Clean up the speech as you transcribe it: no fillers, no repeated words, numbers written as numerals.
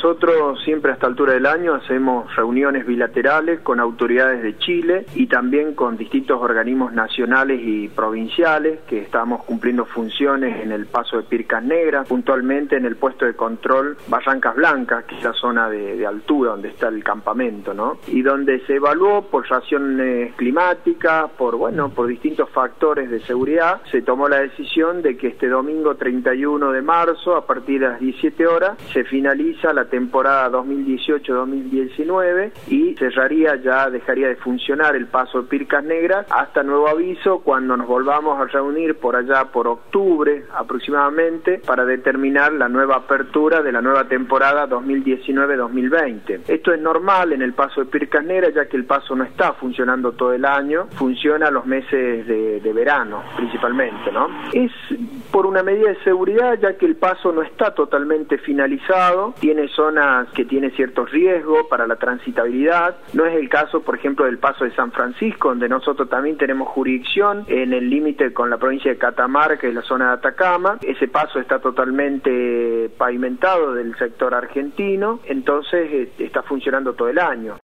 Nosotros siempre a esta altura del año hacemos reuniones bilaterales con autoridades de Chile y también con distintos organismos nacionales y provinciales que estamos cumpliendo funciones en el paso de Pircas Negras, puntualmente en el puesto de control Barrancas Blancas, que es la zona de altura donde está el campamento, ¿no? Y donde se evaluó por razones climáticas, por distintos factores de seguridad, se tomó la decisión de que este domingo 31 de marzo, a partir de las 17 horas, se finaliza la temporada 2018-2019 y dejaría de funcionar el paso de Pircas Negras hasta nuevo aviso, cuando nos volvamos a reunir por allá por octubre aproximadamente para determinar la nueva apertura de la nueva temporada 2019-2020. Esto es normal en el paso de Pircas Negras, ya que el paso no está funcionando todo el año, funciona los meses de verano principalmente, ¿no? Es por una medida de seguridad, ya que el paso no está totalmente finalizado, tiene zonas que tienen ciertos riesgos para la transitabilidad. No es el caso, por ejemplo, del paso de San Francisco, donde nosotros también tenemos jurisdicción en el límite con la provincia de Catamarca y la zona de Atacama. Ese paso está totalmente pavimentado del sector argentino, entonces está funcionando todo el año.